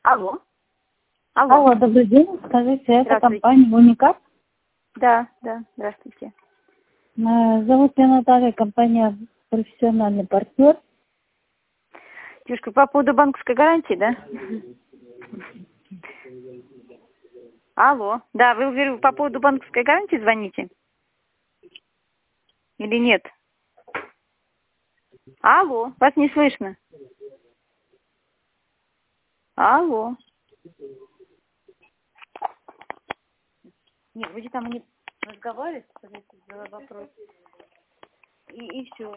Алло. Алло, добрый день. Скажите, это Здравствуйте. компания «Уникат»? Да, здравствуйте. Зовут меня Наталья, компания «Профессиональный партнер». Девушка, по поводу банковской гарантии, да? Алло. Да, вы, говорю, по поводу банковской гарантии звоните? Или нет? Алло, вас не слышно. Алло. Нет, вроде там они разговаривают, задала вопрос. И все.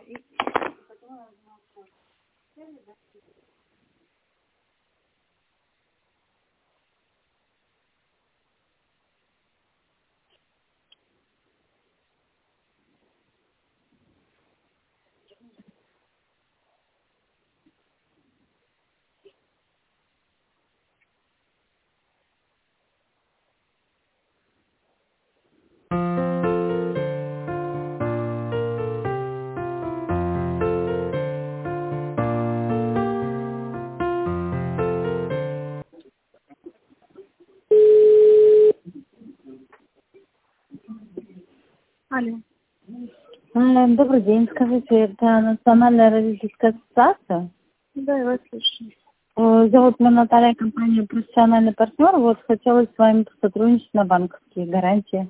Алло. Добрый день. Скажите, это Национальная родительская ассоциация? Да, я вас слушаю. Зовут меня Наталья, компания «Профессиональный партнер». Вот хотелось с вами сотрудничать на банковские гарантии.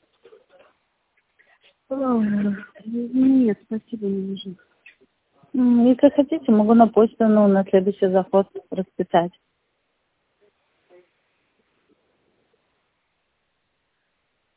Нет, спасибо, не нужно. Если хотите, могу на почту, на следующий заход расписать.